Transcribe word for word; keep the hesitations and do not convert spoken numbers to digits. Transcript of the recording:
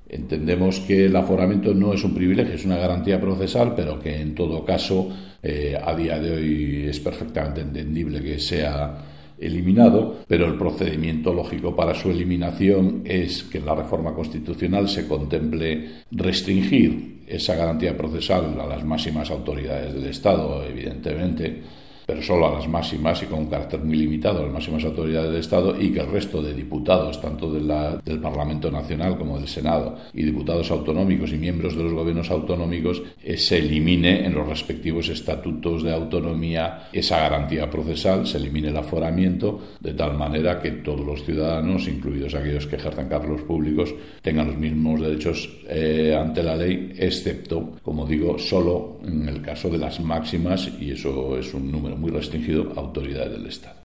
Entendemos que el aforamiento no es un privilegio, es una garantía procesal, pero que en todo caso eh, a día de hoy es perfectamente entendible que sea eliminado, pero el procedimiento lógico para su eliminación es que en la reforma constitucional se contemple restringir esa garantía procesal a las máximas autoridades del Estado, evidentemente, pero solo a las máximas y con un carácter muy limitado a las máximas autoridades del Estado, y que el resto de diputados, tanto de la, del Parlamento Nacional como del Senado, y diputados autonómicos y miembros de los gobiernos autonómicos, eh, se elimine en los respectivos estatutos de autonomía esa garantía procesal, se elimine el aforamiento, de tal manera que todos los ciudadanos, incluidos aquellos que ejercen cargos públicos, tengan los mismos derechos eh, ante la ley, excepto, como digo, solo en el caso de las máximas, y eso es un número muy restringido, autoridades del Estado.